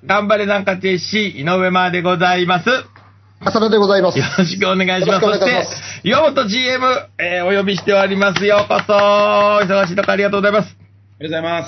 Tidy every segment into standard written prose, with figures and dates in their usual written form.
頑張れなんか JC 井上までございます。 浅田でございます。 よろしくお願いします。そして、岩本 GM、お呼びしております。ようこそ。忙しいとこありがとうございます。 ありがとうございます。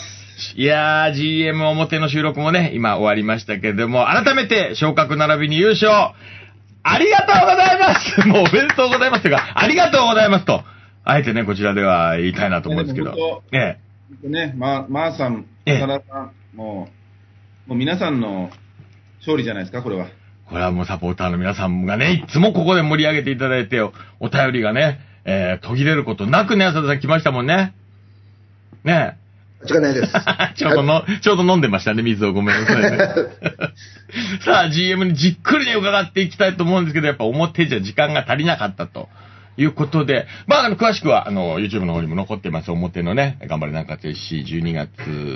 いやー、GM 表の収録もね、今終わりましたけれども、改めて昇格並びに優勝、ありがとうございますもうおめでとうございますというか、ありがとうございますと、あえてね、こちらでは言いたいなと思うんですけど。 ね、まーさん、浅田さん、もう皆さんの勝利じゃないですか、これは。 これはもうサポーターの皆さんがね、いつもここで盛り上げていただいて、お便りがね、途切れることなくね、浅田さん来ましたもんね。ね間違いないです。 ちょうど飲んでましたね、水を。ごめんなさいね。さあ、GM にじっくりね、伺っていきたいと思うんですけど、やっぱ表じゃ時間が足りなかったということで、まあ、詳しくは、YouTube の方にも残ってます、表のね、頑張れなんか12月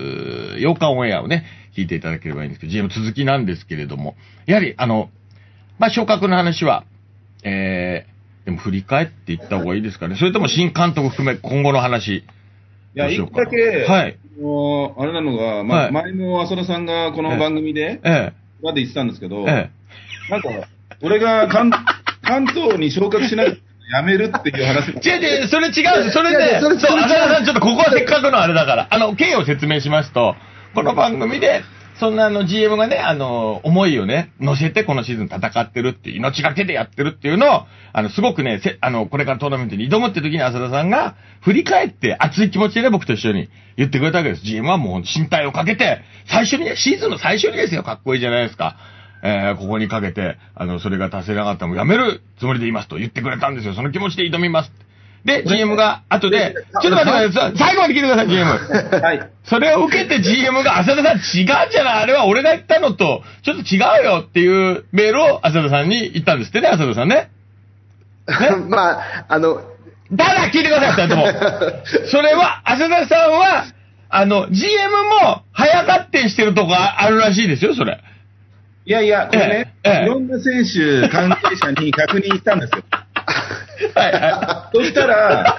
8日オンエアをね、聞いていただければいいんですけど、GM 続きなんですけれども、やはり、まあ、昇格の話は、でも振り返っていった方がいいですかね。それとも新監督含め、今後の話。 いや、一個だけ、 はい。 あれなのが、はい、前も浅田さんがこの番組で、まで言ってたんですけど、なんか、俺が関東に昇格しないとやめるっていう話。 違う、それ違う。それで、そう、浅田さん、ちょっとここはせっかくのあれだから、経緯を説明しますと、この番組で、そんなGM がね、思いをね、乗せてこのシーズン戦ってるっていう、命がけでやってるっていうのを、すごくね、これからトーナメントに挑むって時に浅田さんが、振り返って熱い気持ちでね、僕と一緒に言ってくれたわけです。GM はもう身体をかけて、最初にね、シーズンの最初にですよ、かっこいいじゃないですか。ここにかけて、それが達成なかったらもうやめるつもりでいますと言ってくれたんですよ。その気持ちで挑みます。で、GM が後で、ちょっと待ってください。最後まで聞いてください、GM。はい。それを受けて GM が、浅田さん違うじゃない、あれは俺が言ったのと、ちょっと違うよっていうメールを浅田さんに言ったんですってね、浅田さんね。 まあ、 ただ聞いてください、二人とも。それは、浅田さんは、GM も早合点してるとこあるらしいですよ、それ。 いやいや、これね、いろんな選手、関係者に確認したんですよ。そしたら、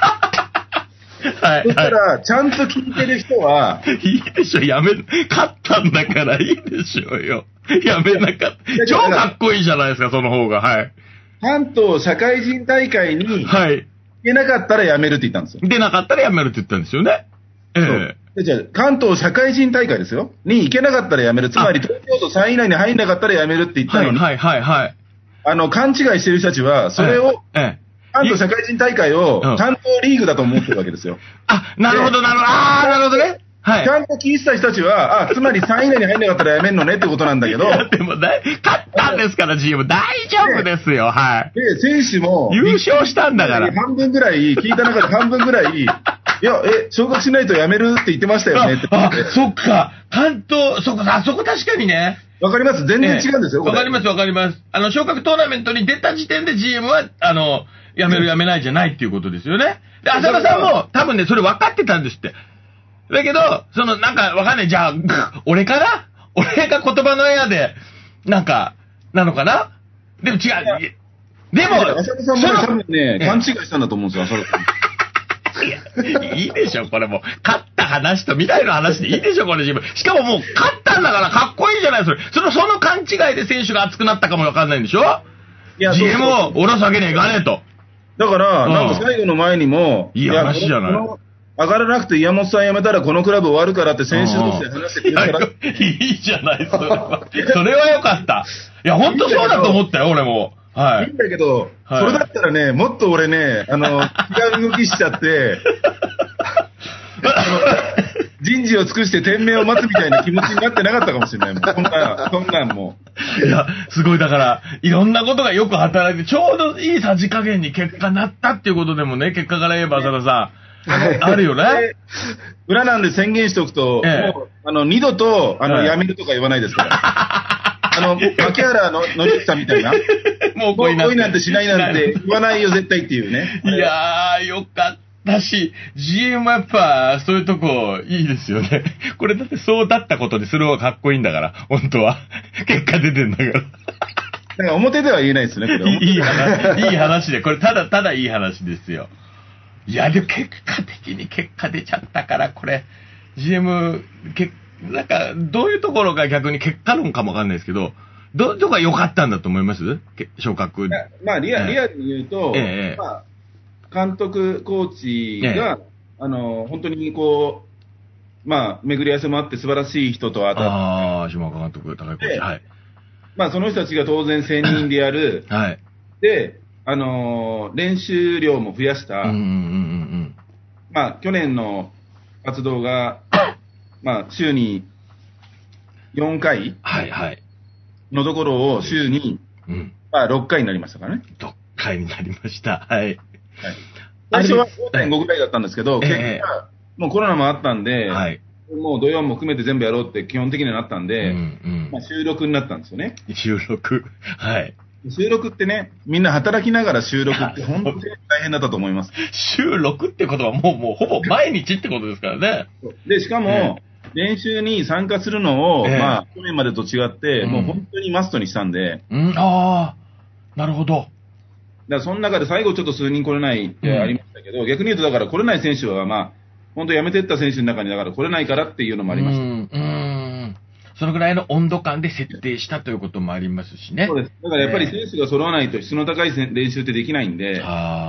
ちゃんと聞いてる人は、 いいでしょ、勝ったんだからいいでしょうよ。やめなかった。超かっこいいじゃないですか、その方が、はい。 関東社会人大会に、はい。出なかったらやめるって言ったんですよ。 出なかったらやめるって言ったんですよね。 じゃあ、関東社会人大会ですよ。に行けなかったらやめる。つまり、東京都3位以内に入んなかったらやめるって言ったのに、 はい。 勘違いしてる人たちは、それを、関東社会人大会を関東リーグだと思ってるわけですよ。 なるほどね。 はい。ちゃんと聞いてた人たちは、つまり3位以内に入んなかったらやめんのねってことなんだけど。 でも勝ったんですから、GM。大丈夫ですよ、はい。 で、選手も。 優勝したんだから。 半分ぐらい、聞いた中で半分ぐらい、いや、昇格しないとやめるって言ってましたよねって。 そっか。関東、そこ確かにね。 わかります？全然違うんですよ、 わかります。昇格トーナメントに出た時点で GM は、やめるやめないじゃないっていうことですよね。で、浅田さんも多分ね、それ分かってたんですって。だけど、なんかわかんない。じゃあ、俺が言葉のエアで、なのかな？でも違う。でも、 浅田さんも多分ね、勘違いしたんだと思うんですよ、浅田さん。 いいでしょ、これもう。勝った話と未来の話でいいでしょ、これ自分。しかももう、勝ったんだからかっこいいじゃない、それ。その勘違いで選手が熱くなったかもわかんないんでしょ？いや、GM を下ろすわけにはいかねえと。 だから、なんか最後の前にも、 いい話じゃない。 上がらなくて岩本さん辞めたらこのクラブ終わるからって選手同士で話してくれたら。 いいじゃない、それはよかった。いや、ほんとそうだと思ったよ、俺も。はい。 いいんだけど、それだったらね、もっと俺ね、違う動きしちゃって、人事を尽くして天命を待つみたいな気持ちになってなかったかもしれないもん。こんなんもう。いや、すごい、だから、いろんなことがよく働いて、ちょうどいいさじ加減に結果になったっていうことでもね、結果から言えば、浅田さん、あるよね。 裏なんで宣言しておくと、もう、二度と、辞めるとか言わないですから。牧原の之さんみたいな。もう恋なんてしないなんて言わないよ、絶対っていうね。 いやー、よかったし、GM はやっぱ、そういうとこ、いいですよね。これだってそうだったことにする方がかっこいいんだから、本当は。結果出てんだから。 だから表では言えないですね、これ。 いい話で、これただいい話ですよ。いや、でも結果的に結果出ちゃったから、これ、GM、 なんか、どういうところが逆に結果論かもわかんないですけど、どこが良かったんだと思います？昇格。 まあ、リアルに言うと、まあ、監督、コーチが、本当にこう、まあ、巡り合わせもあって素晴らしい人と当たって。 ああ、島岡監督、高井コーチ。はい。 まあ、その人たちが当然専任でやる。 はい。 で、練習量も増やした。まあ、去年の活動が、まあ、週に4回。 はいはい。 のところを週に、まあ、6回になりましたからね。 6回になりました。はい。はい、 最初は 5.5 ぐらいだったんですけど、結果、もうコロナもあったんで、もう土曜も含めて全部やろうって基本的にはなったんで、まあ、収録になったんですよね。 収録。はい。 収録ってね、みんな働きながら収録って本当に大変だったと思います。 収録ってことはもうほぼ毎日ってことですからね。 で、しかも、練習に参加するのを、まあ、去年までと違って、もう本当にマストにしたんで。 ああ、なるほど。だからその中で最後ちょっと数人来れないってありましたけど、逆に言うとだから来れない選手は、まあ、本当辞めてった選手の中にだから来れないからっていうのもありました。 そのぐらいの温度感で設定したということもありますしね。 そうです。だからやっぱり選手が揃わないと質の高い練習ってできないんで。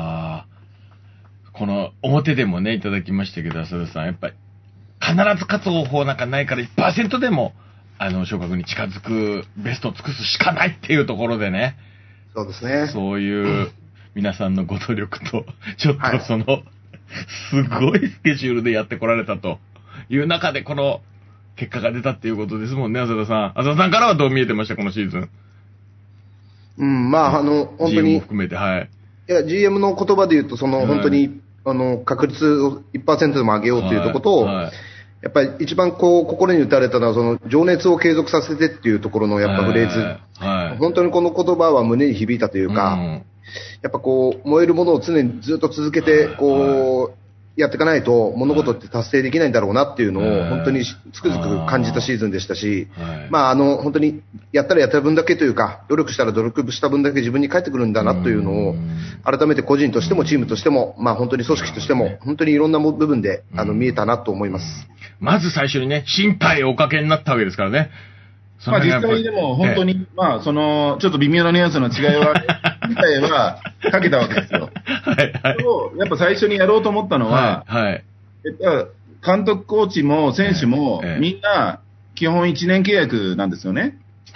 この表でもね、いただきましたけど、浅田さん、やっぱり必ず勝つ方法なんかないから 1% でも、昇格に近づく、ベストを尽くすしかないっていうところでね。 そうですね。 そういう皆さんのご努力と、ちょっとすごいスケジュールでやってこられたという中で、この結果が出たっていうことですもんね、浅田さん。浅田さんからはどう見えてました、このシーズン。 まあ、本当に。 GM も含めて、はい。 いや、GM の言葉で言うと、本当に、確率を 1% でも上げようというところと、やっぱり一番心に打たれたのは、情熱を継続させてっていうところのやっぱフレーズ。本当にこの言葉は胸に響いたというか、やっぱ燃えるものを常にずっと続けて、やっていかないと物事って達成できないんだろうなっていうのを本当につくづく感じたシーズンでしたし、まあ本当にやったらやった分だけというか、努力したら努力した分だけ自分に返ってくるんだなというのを改めて個人としてもチームとしても、まあ本当に組織としても本当にいろんな部分で見えたなと思います。 まず最初にね、心配をおかけになったわけですからね。 まあ実際でも本当に、まあちょっと微妙なニュアンスの違いは、自体はかけたわけですよ。やっぱ最初にやろうと思ったのは、監督、コーチも選手も、みんな基本1年契約なんですよね。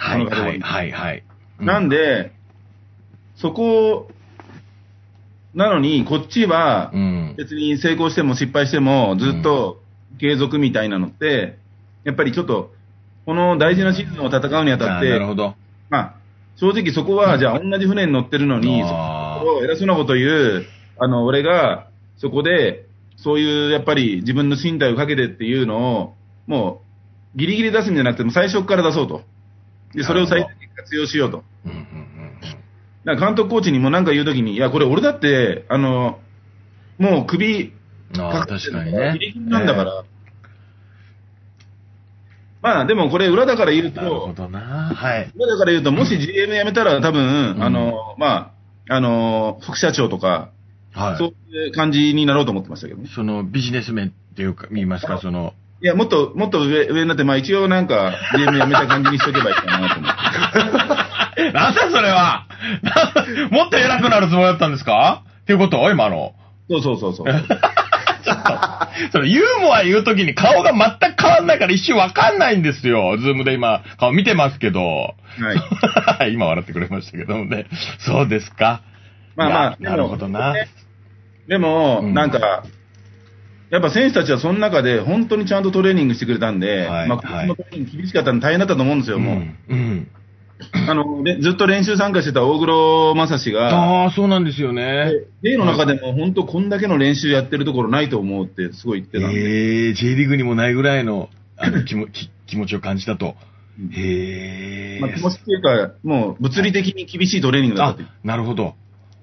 なんで、そこなのに、こっちは別に成功しても失敗してもずっと継続みたいなのって、やっぱりちょっと、この大事なシーズンを戦うにあたって、まあ、正直そこは、じゃあ同じ船に乗ってるのに、偉そうなこと言う、俺が、そこで、そういう、やっぱり自分の身体をかけてっていうのを、もう、ギリギリ出すんじゃなくて、も最初から出そうと。で、それを最適に活用しようと。だから監督コーチにも何か言うときに、いや、これ俺だって、もう首、 確かにね。 ギリギリなんだから、まあでもこれ裏だから言うと、 なるほどな。はい。 裏だから言うと、もし GM 辞めたら多分、まあ、副社長とか、そういう感じになろうと思ってましたけどね。 ビジネス面っていうか、言いますか、 いや、もっと上になって、まあ一応なんか、GM 辞めた感じにしとけばいいかなと思って。 なんだそれはもっと偉くなるつもりだったんですかっていうこと今の。 そう。 ユーモア言うときに顔が全く変わんないから一瞬わかんないんですよ。ズームで今、顔見てますけど。はい。今笑ってくれましたけどもね。そうですか。 まあ、 なるほどな。 でも、なんか、やっぱ選手たちはその中で本当にちゃんとトレーニングしてくれたんで、まあ、このトレーニング厳しかったの大変だったと思うんですよ、もう。ずっと練習参加してた大黒正史が、 そうなんですよね。 J の中でも本当こんだけの練習やってるところないと思うってすごい言ってたんで。 J リーグにもないぐらいの気持ちを感じたと。 まあ、気持ちっていうか、もう物理的に厳しいトレーニングだったって。 なるほど。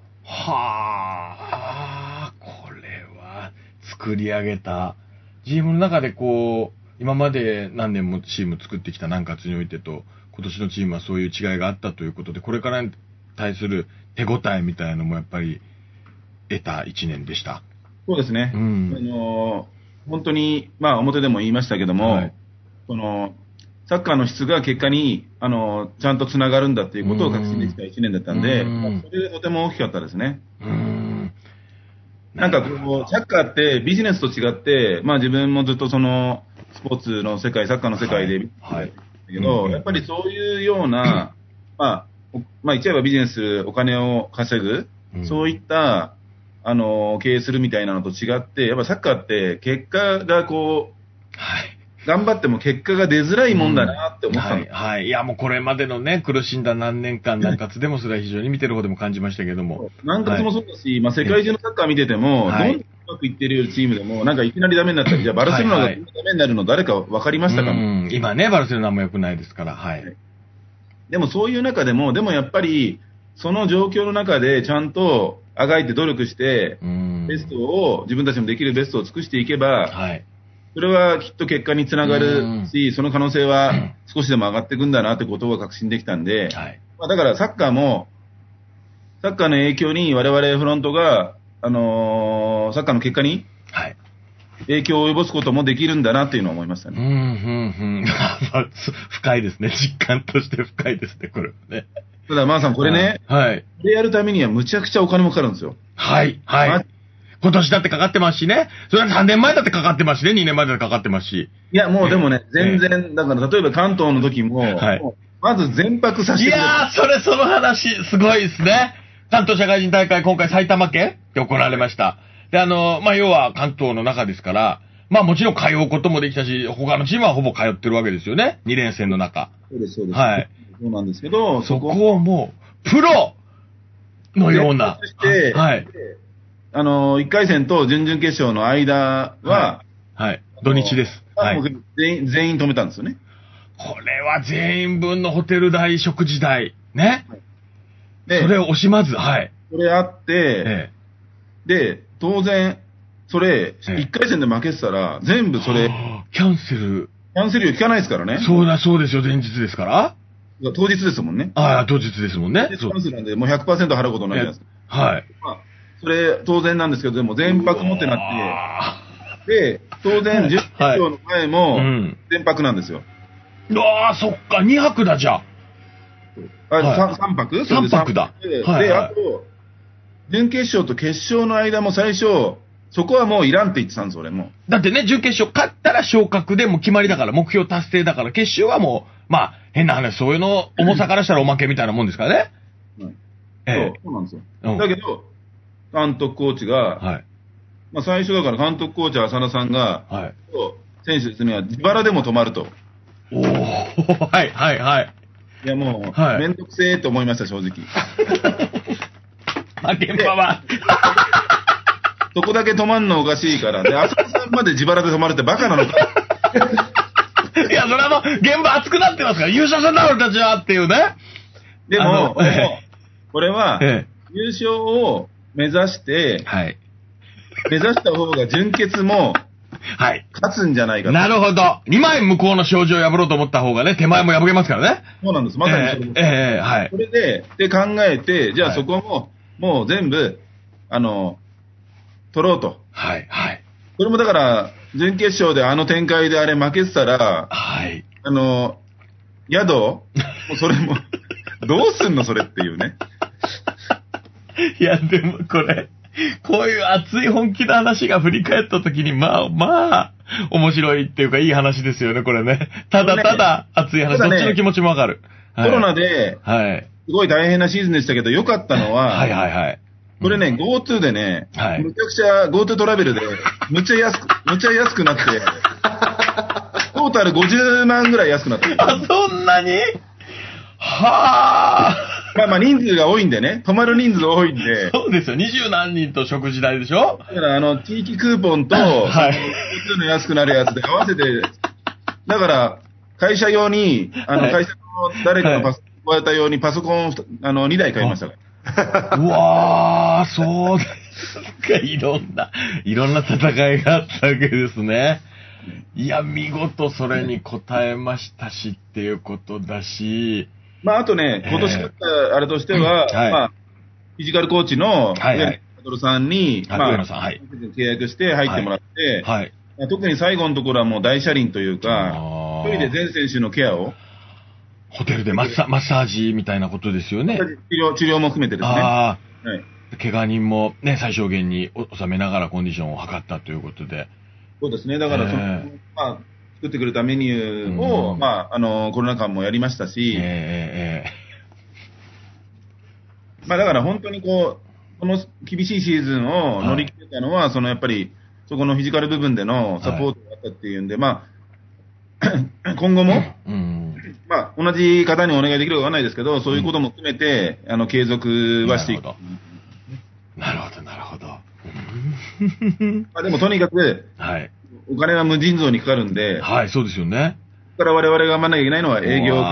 はあ、これは作り上げた。GM の中で今まで何年もチーム作ってきた南葛においてと、今年のチームはそういう違いがあったということで、これからに対する手応えみたいなのもやっぱり得た1年でした。 そうですね。本当に、まあ表でも言いましたけども、 サッカーの質が結果に、ちゃんとつながるんだっていうことを確信できた1年だったんで、それでとても大きかったですね。なんかサッカーってビジネスと違って、まあ自分もずっとスポーツの世界、サッカーの世界で見てたんだけど、やっぱりそういうような、まあ言っちゃえばビジネス、お金を稼ぐ、そういった、経営するみたいなのと違って、やっぱサッカーって結果が頑張っても結果が出づらいもんだなって思ったんです。 いや、もうこれまでのね、苦しんだ何年間、何活でもそれは非常に見てる方でも感じましたけども。 何活もそうだし、まあ世界中のサッカー見てても、どんどんうまくいってるチームでも、なんかいきなりダメになったり、じゃあバルセロナがダメになるの誰か分かりましたかね。 今ね、バルセロナも良くないですから、 でもそういう中でも、でもやっぱり、その状況の中でちゃんとあがいて努力して、ベストを、自分たちもできるベストを尽くしていけば、それはきっと結果につながるし、その可能性は少しでも上がっていくんだなってことを確信できたんで、まあ、だからサッカーも、サッカーの影響に我々フロントが、サッカーの結果に影響を及ぼすこともできるんだなっていうのを思いましたね。 深いですね。実感として深いですね、これね。 ただ、マーさん、これね、これやるためにはむちゃくちゃお金もかかるんですよ。 今年だってかかってますしね。それは3年前だってかかってますしね。2年前だってかかってますし。 いや、もうでもね、全然、だから例えば関東の時も、まず全泊させてくれる。 いやー、その話、すごいですね。関東社会人大会、今回埼玉県で行われました。で、まあ、要は関東の中ですから、まあもちろん通うこともできたし、他のチームはほぼ通ってるわけですよね。2連戦の中。 そうです、そうです。 そうなんですけど、 そこをもう、プロのような。 1回戦と準々決勝の間は、 土日です。 全員止めたんですよね。 これは全員分のホテル代、食事代、ね。で、それを惜しまず、 それあって、で、当然、それ、1回戦で負けてたら、全部それ、 キャンセル料聞かないですからね。 そうですよ、前日ですから。 当日ですもんね。 当日ですもんね。 キャンセルなんで、もう 100% 払うことないじゃないですか。まあ、それ、当然なんですけど、でも全泊もってなって、で、当然、準決勝の前も、全泊なんですよ。 そっか、2泊だ、じゃあ。 3泊 ?3 泊だ。 で、あと、準決勝と決勝の間も最初、そこはもういらんって言ってたんです、俺も。 だってね、準決勝勝ったら昇格でもう決まりだから、目標達成だから、決勝はもう、まあ、変な話、そういうの重さからしたらおまけみたいなもんですからね。 そうなんですよ。だけど、監督コーチが、まあ最初だから監督コーチ浅田さんが、選手ですね、自腹でも泊まると。いやもう、めんどくせえと思いました、正直。 現場は。 そこだけ泊まんのおかしいから。で、浅田さんまで自腹で泊まるってバカなのか。 いや、それは現場熱くなってますから、優勝すんだ俺たちはっていうね。 でも、これは、優勝を目指して、目指した方が準決も、勝つんじゃないかと。 なるほど。2枚向こうの障子を破ろうと思った方がね、手前も破けますからね。 そうなんです。まさにそれです。それで考えて、じゃあそこも、もう全部、取ろうと。これもだから、準決勝であの展開であれ負けてたら、宿もうそれも、どうすんのそれっていうね。 いや、でもこれ、こういう熱い本気の話が振り返ったときに、まあ、面白いっていうかいい話ですよね、これね。ただ熱い話、どっちの気持ちもわかる。 コロナで、すごい大変なシーズンでしたけど、良かったのは、これね、GoTo でね、むちゃくちゃ GoTo トラベルで、むちゃ安くなって、トータル50万ぐらい安くなって。 そんなにまあ人数が多いんでね、泊まる人数が多いんで。 そうですよ、20何人と食事代でしょ。 だから地域クーポンと、GoTo の安くなるやつで合わせて、だから、会社用に、会社の誰かのパソコンをやった用にパソコン2台買いましたから。 うわー、そうですか。いろんな戦いがあったわけですね。いや、見事それに応えましたしっていうことだし。 まあ、あとね、今年だったあれとしては、まあ、フィジカルコーチの、上野さんに、まあ、契約して入ってもらって、特に最後のところはもう大車輪というか、 一人で全選手のケアを。 ホテルでマッサージみたいなことですよね。 治療も含めてですね。はい。 怪我人もね、最小限に収めながらコンディションを測ったということで。 そうですね。だから、作ってくれたメニューを、コロナ禍もやりましたし、だから本当にこの厳しいシーズンを乗り切れたのは、やっぱり、そこのフィジカル部分でのサポートがあったっていうんで、今後も、同じ方にお願いできるかわかんないですけど、そういうことも含めて、継続はしていく。 なるほど、なるほど。 でもとにかく、お金は無尽蔵にかかるんで、 はい、そうですよね。 だから我々が頑張らなきゃいけないのは営業。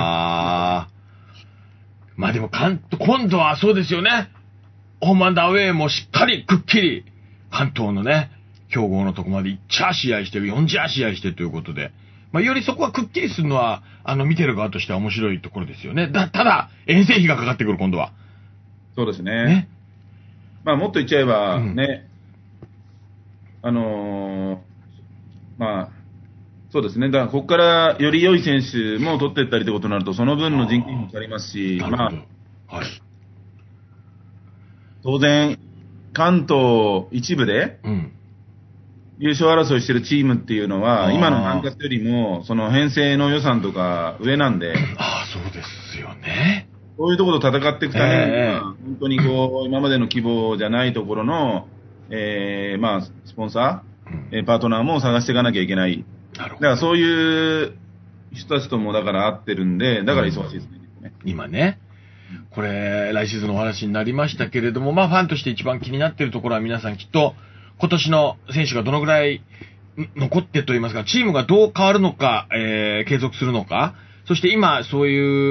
でも今度はそうですよね。ホームアンドアウェイもしっかりくっきり、関東のね、強豪のとこまで1チャー試合してる、4チャー試合してということで、よりそこはくっきりするのは、見てる側としては面白いところですよね。ただ、遠征費がかかってくる、今度は。 そうですね。もっと言っちゃえば、ね、そうですね。だから、ここからより良い選手も取っていったりということになると、その分の人件費もかかりますし、当然、関東一部で、優勝争いしてるチームっていうのは、今の管轄よりも、その編成の予算とか上なんで、 そうですよね。 そういうところと戦っていくためには、本当に今までの規模じゃないところの、スポンサー、パートナーも探していかなきゃいけない。だからそういう人たちともだから会ってるんで、だから忙しいですね。 今ね。これ、来シーズンのお話になりましたけれども、ファンとして一番気になっているところは皆さんきっと、今年の選手がどのぐらい残ってといいますか、チームがどう変わるのか、継続するのか、そして今、そういう、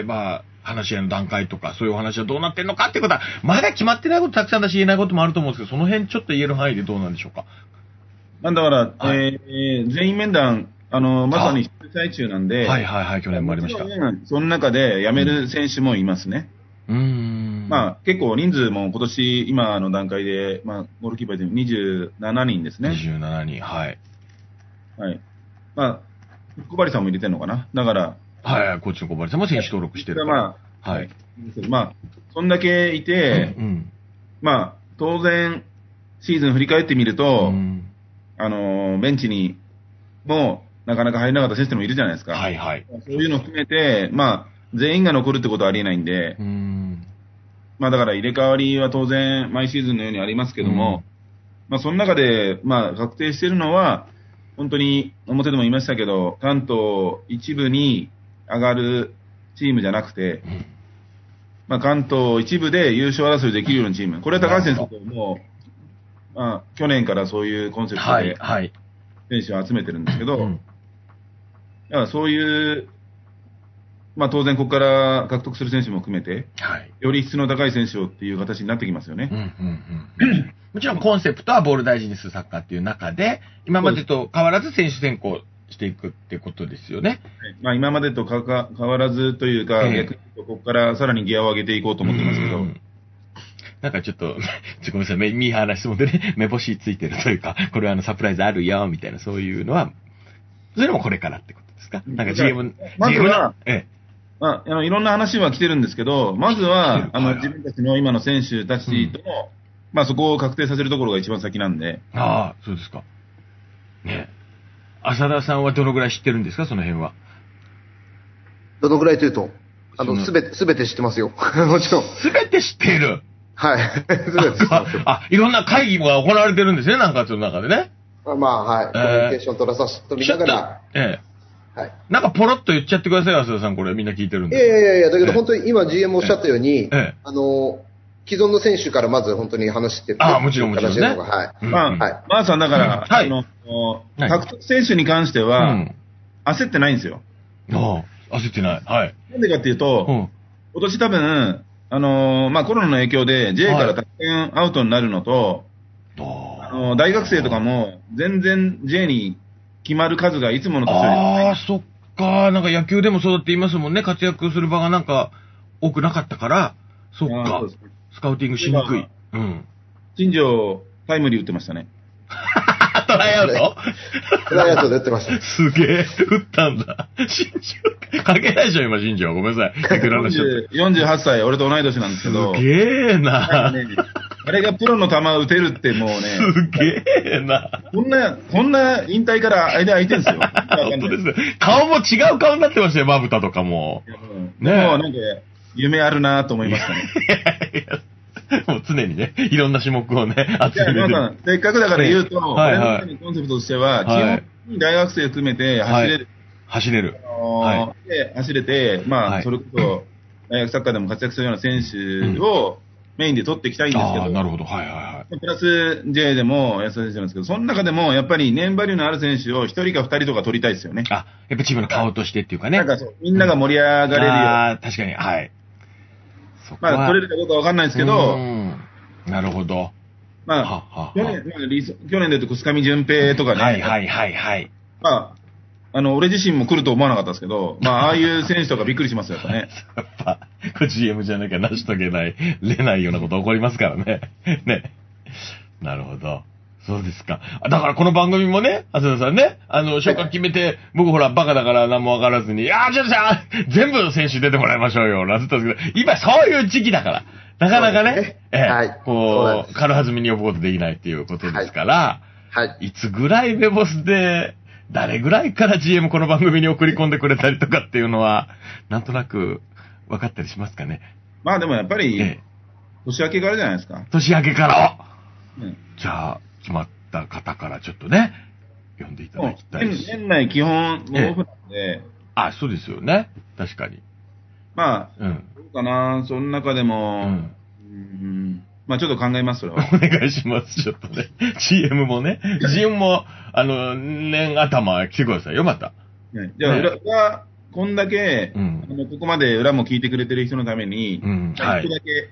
話し合いの段階とか、そういうお話はどうなってるのかっていうことは、まだ決まってないことたくさんだし言えないこともあると思うんですけど、その辺ちょっと言える範囲でどうなんでしょうか。 だから、全員面談、まさに最中なんで、 去年もありました。 その中で辞める選手もいますね。結構人数も今年、今の段階で、ゴールキーパーで27人ですね。 27人、はい。 小針さんも入れてるのかな。だから、 コーチの小針さんも選手登録してる。 そんだけいて、当然、シーズン振り返ってみると、ベンチにもなかなか入れなかった選手もいるじゃないですか。そういうのを含めて、全員が残るってことはありえないんで、だから入れ替わりは当然毎シーズンのようにありますけども、その中で、確定しているのは、本当に表でも言いましたけど、関東一部に上がるチームじゃなくて、関東一部で優勝争いできるようなチーム。これは高橋先生とも去年からそういうコンセプトで選手を集めてるんですけど、だからそういう、当然ここから獲得する選手も含めて、より質の高い選手をっていう形になってきますよね。 もちろんコンセプトはボール大事にするサッカーっていう中で、今までと変わらず選手選考していくってことですよね。 今までと変わらずというか、逆にここからさらにギアを上げていこうと思ってますけど。 なんかちょっと、ごめんなさい、ミーハーな質問でね、目星ついてるというか、これはサプライズあるよ、みたいな、そういうのは、それもこれからってことですか？なんか GM は、いろんな話は来てるんですけど、まずは、自分たちの今の選手たちとの、そこを確定させるところが一番先なんで。 そうですか。ね。浅田さんはどのぐらい知ってるんですか、その辺は。 どのぐらいというと、すべて知ってますよ。もちろん。 すべて知っている。 はい。すべて知ってますよ。 いろんな会議が行われてるんですね、なんかその中でね。 コミュニケーション取りながら。 なんかポロッと言っちゃってください、浅田さん、これみんな聞いてるんで。 いや、だけど本当に今 GM おっしゃったように、既存の選手からまず本当に話してる。 もちろんね。 さんだから、獲得選手に関しては、焦ってないんですよ。 焦ってない。 なんでかっていうと、今年多分、コロナの影響で J からたくさんアウトになるのと、大学生とかも全然 J に決まる数がいつもの年より。 そっか。なんか野球でもそうだって言いますもんね。活躍する場がなんか多くなかったから、そっか。スカウティングしにくい。 新庄、タイムリー打ってましたね。 トライアウトトライアウトで打ってました。 すげえ、打ったんだ。新庄、関係ないでしょ、今、新庄。ごめんなさい。 48歳、俺と同い年なんですけど。 すげえな。 あれがプロの球打てるってもうね。 すげえな。 こんな引退から間空いてるんですよ。 本当ですね。顔も違う顔になってましたよ、まぶたとかも。 ねえ。もうなんか、夢あるなと思いましたね。 もう常にね、いろんな種目をね、集めてる。 せっかくだから言うと、これまでのコンセプトとしては、基本に大学生含めて走れる。 走れる。 で、走れて、まあ、それこそ、大学サッカーでも活躍するような選手をメインで取っていきたいんですけど、 なるほど。はいはいはい。 プラス J でも安田選手なんですけど、その中でもやっぱりネームバリューのある選手を1人か2人とか取りたいですよね。 やっぱチームの顔としてっていうかね。 なんかそう、みんなが盛り上がれるよ。 確かに、はい。 まあ、取れるかどうかわかんないですけど、 なるほど。 まあ、去年で言うと、小上淳平とかね。 はい。 まあ、俺自身も来ると思わなかったですけど、まあ、ああいう選手とかびっくりしますよ、やっぱね。 やっぱ、GM じゃなきゃ成し遂げれないようなこと起こりますからね。ね。なるほど。そうですか。だからこの番組もね、浅田さんね、昇格決めて、僕ほらバカだから何もわからずに、じゃあ、全部の選手出てもらいましょうよ、なんて言ったんですけど、今そういう時期だから、なかなかね、こう、軽はずみに呼ぶことできないっていうことですから、いつぐらいメボスで、誰ぐらいから GM この番組に送り込んでくれたりとかっていうのは、なんとなく分かったりしますかね。 まあでもやっぱり、年明けからじゃないですか。 年明けから。じゃあ、決まった方からちょっとね、読んでいただきたいし。 年内基本、オフなんで。 そうですよね。確かに。 まあ、どうかな、その中でも、まあちょっと考えます、それは。 お願いします、ちょっとね。GM もね。GM も、年頭来てくださいよ、また。 じゃあ、裏、こんだけ、ここまで裏も聞いてくれてる人のために、一個だけ。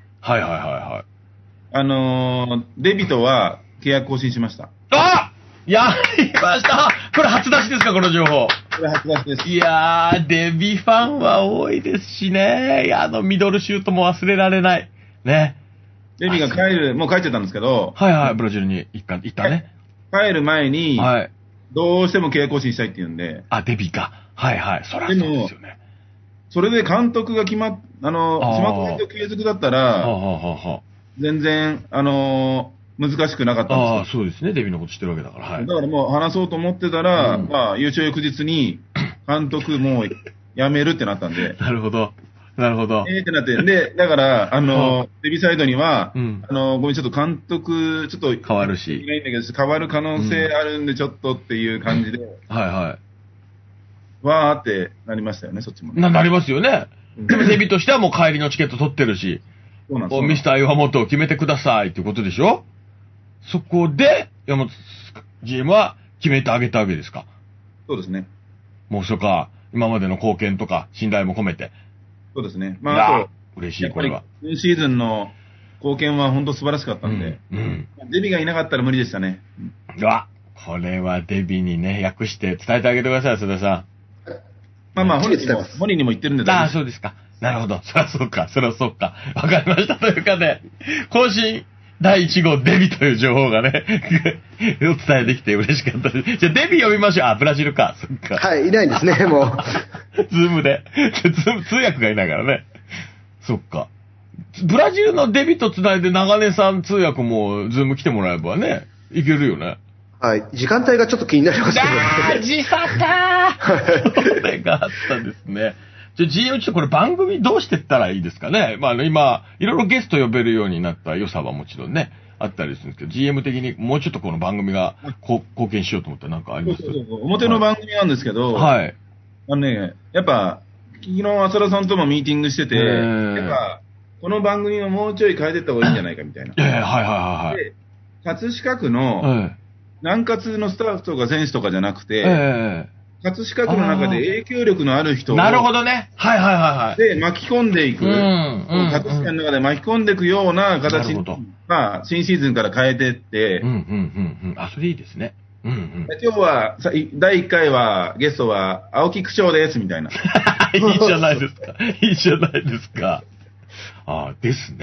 デビトは契約更新しました。 やりましたこれ初出しですか、この情報。 これ初出しです。 いやー、デビファンは多いですしね。ミドルシュートも忘れられない。ね。 デビがもう帰っちゃったんですけど。 ブラジルに行ったね。 帰る前に、どうしても契約更新したいって言うんで。 デビか。そりゃそうですよね。 それで監督が島子編と継続だったら、全然、難しくなかったんですよ。そうですね。デビのことしてるわけだから。 だからもう話そうと思ってたら、まあ、優勝翌日に、監督もう辞めるってなったんで。 なるほど。 ってなって。で、だから、デビサイドには、ごめん、ちょっと監督、ちょっと、 変わるし。 いないんだけど、変わる可能性あるんで、ちょっとっていう感じで。わーってなりましたよね、そっちも。 なりますよね。でもデビとしてはもう帰りのチケット取ってるし、ミスター岩本を決めてくださいっていうことでしょ。そこで、山本 GM は決めてあげたわけですか。 そうですね。 もう今までの貢献とか信頼も込めて。 そうですね。まあ、 嬉しい、これは。 今シーズンの貢献は本当素晴らしかったんで、デビがいなかったら無理でしたね。 これはデビにね、訳して伝えてあげてください、須田さん。 まあ、本人にも言ってるんで。 そうですか。なるほど。そりゃそうか。わかりました。というかね、更新第1号デビという情報がね、お伝えできて嬉しかったです。じゃあデビ読みましょう。ブラジルか。そっか。 はい、いないんですね、もう。 ズームで。通訳がいないからね。そっか。ブラジルのデビとつないで長根さん通訳もズーム来てもらえばね、いけるよね。 時間帯がちょっと気になりますけど。 時差かーそれがあったんですね。じゃあ GM ちょっとこれ番組どうしてったらいいですかね。まあ今、いろいろゲスト呼べるようになった良さはもちろんね、あったりするんですけど、GM 的にもうちょっとこの番組が貢献しようと思ったらなんかあります？ 表の番組なんですけど、やっぱ、昨日浅田さんともミーティングしてて、やっぱ、この番組をもうちょい変えていった方がいいんじゃないかみたいな。で、葛飾区の、南葛のスタッフとか選手とかじゃなくて、葛飾区の中で影響力のある人を、 なるほどね。 で、巻き込んでいく。葛飾の中で巻き込んでいくような形に、まあ、新シーズンから変えていって、 それいいですね。 今日は、第1回は、ゲストは、青木区長です、みたいな。 いいじゃないですか。ですね。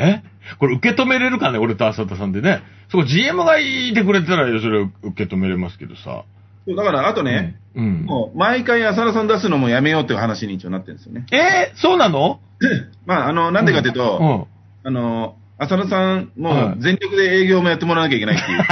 これ受け止めれるかね、俺と浅田さんでね。そこ GM がいてくれてたらそれを受け止めれますけどさ。 だから、あとね、もう、毎回浅田さん出すのもやめようっていう話に一応なってるんですよね。 そうなの？ まあ、なんでかというと、浅田さん、もう全力で営業もやってもらわなきゃいけないっていう。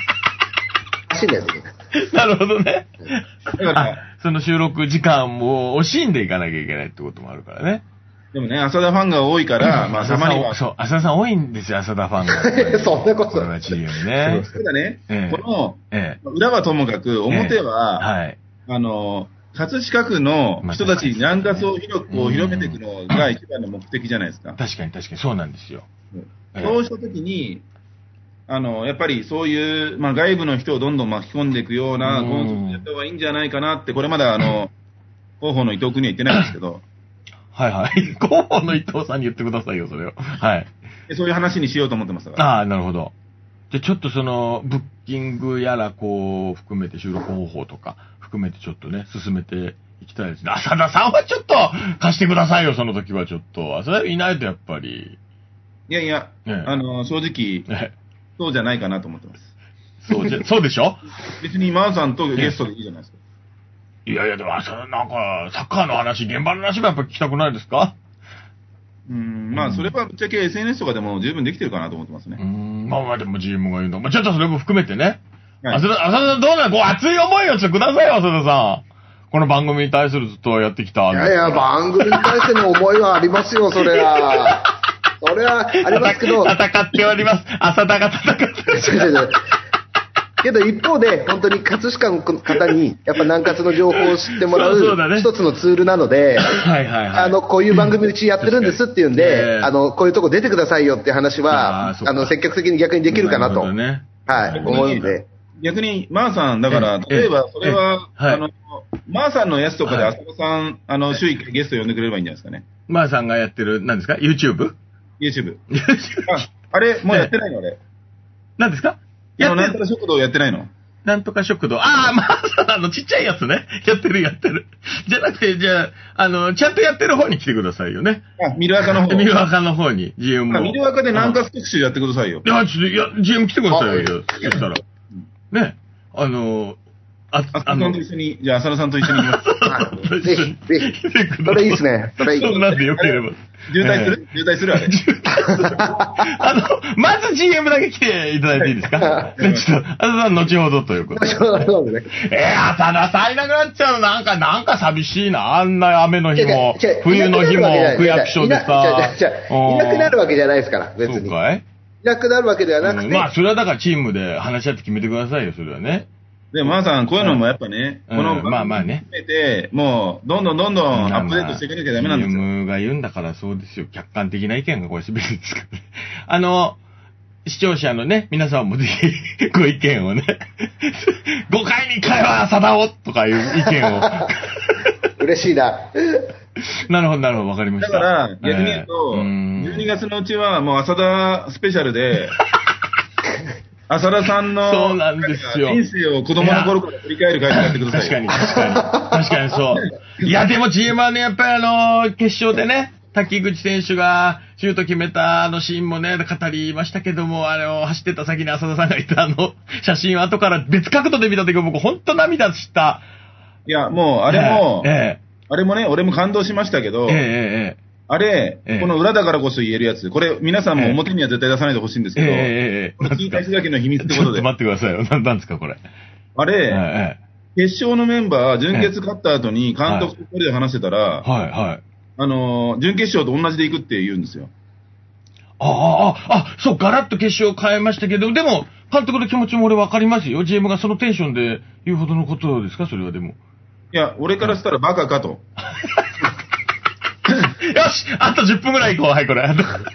なるほどね。だから、その収録時間も惜しんでいかなきゃいけないってこともあるからね。 でもね、浅田ファンが多いから、まあ、たまには。 そう、浅田さん多いんですよ、浅田ファンが。 そんなこと。 これはチームね。 ただね、この、裏はともかく、表は、葛飾区の人たちに南葛を広めていくのが一番の目的じゃないですか。 確かに、そうなんですよ。 そうしたときに、やっぱりそういう、まあ、外部の人をどんどん巻き込んでいくようなコンセプトやった方がいいんじゃないかなって、これまだ広報の伊藤君には言ってないんですけど。 はいはい。広報の伊藤さんに言ってくださいよ、それを。はい。 そういう話にしようと思ってますから。 なるほど。じゃちょっとその、ブッキングやら、こう、含めて収録方法とか、含めてちょっとね、進めていきたいですね。浅田さんはちょっと貸してくださいよ、その時はちょっと。浅田いないとやっぱり。 いやいや、正直、そうじゃないかなと思ってます。 そうでしょ？ 別にマーさんとゲストでいいじゃないですか。 いやいや、でも、なんか、サッカーの話、現場の話もやっぱ聞きたくないですか？ まあ、それはぶっちゃけ SNS とかでも十分できてるかなと思ってますね。 まあでも GM が言うの。まあ、ちょっとそれも含めてね。浅田さんどうなの？こう、熱い思いをしてくださいよ、浅田さん。この番組に対するずっとやってきた。 いやいや、番組に対しての思いはありますよ、それは。それはありますけど。 戦っております。浅田が戦ってる。 けど一方で、本当に葛飾の方に、やっぱ南葛の情報を知ってもらう一つのツールなので、こういう番組うちやってるんですっていうんで、こういうとこ出てくださいよっていう話は、積極的に逆にできるかなと、はい、思うんで。 逆に、マーさん、だから、例えば、それは、マーさんのやつとかで浅田さん、週1回ゲスト呼んでくれればいいんじゃないですかね。 マーさんがやってる、何ですか ?YouTube？ YouTube。あれ、もうやってないのあれ。 何ですか？ なんとか食堂やってないの？ なんとか食堂。まあ、ちっちゃいやつね。やってる。じゃなくて、じゃあ、ちゃんとやってる方に来てくださいよね。 ミルアカの方。 ミルアカの方に、GM も。 ミルアカで南葛特集やってくださいよ。 GM 来てくださいよ。そしたら。ね。 浅田さんと一緒に、じゃあ浅田さんと一緒に行きます。 ぜひ。それいいですね。それいい。 なんでよければ。 渋滞するあれ。 まず GM だけ来ていただいていいですか？ちょっと、浅田さん後ほどということで。 そうですね。 浅田さんいなくなっちゃうのなんか寂しいな。あんな雨の日も、冬の日も、区役所でさ。 いなくなるわけじゃないですから、別に。 そうかい？ いなくなるわけではなくて。 まあ、それはだからチームで話し合って決めてくださいよ、それはね。 で、マーさん、こういうのもやっぱね、このまあね。 含めて、もう、どんどんアップデートしていかなきゃダメなんですよ。 GM が言うんだからそうですよ。客観的な意見がこれ全てですからね。視聴者のね、皆さんもぜひ、ご意見をね、5回に1回は浅田をとかいう意見を。 嬉しいな。 なるほど、わかりました。 だから、逆に言うと、12月のうちはもう浅田スペシャルで、浅田さんのそうなんですよ人生を子供の頃から振り返る会にやってください。 確かにそう。いや、でも GM はね、やっぱり決勝でね、滝口選手がシュート決めたシーンもね、語りましたけども、走ってた先に浅田さんがいた写真を後から別角度で見たとき僕ほんと涙した。 いや、もう、あれもね、俺も感動しましたけど、あれ、この裏だからこそ言えるやつ、これ皆さんも表には絶対出さないでほしいんですけど、聞いた人だけの秘密ってことで。 ちょっと待ってくださいよ。なんですか、これ。 あれ、決勝のメンバー、準決勝った後に監督と一人で話してたら、準決勝と同じで行くって言うんですよ。 そう、ガラッと決勝変えましたけど、でも、監督の気持ちも俺分かりますよ。GM がそのテンションで言うほどのことですか、それはでも。 いや、俺からしたらバカかと。 よし、あと10分ぐらい行こう、はい、これ。はい。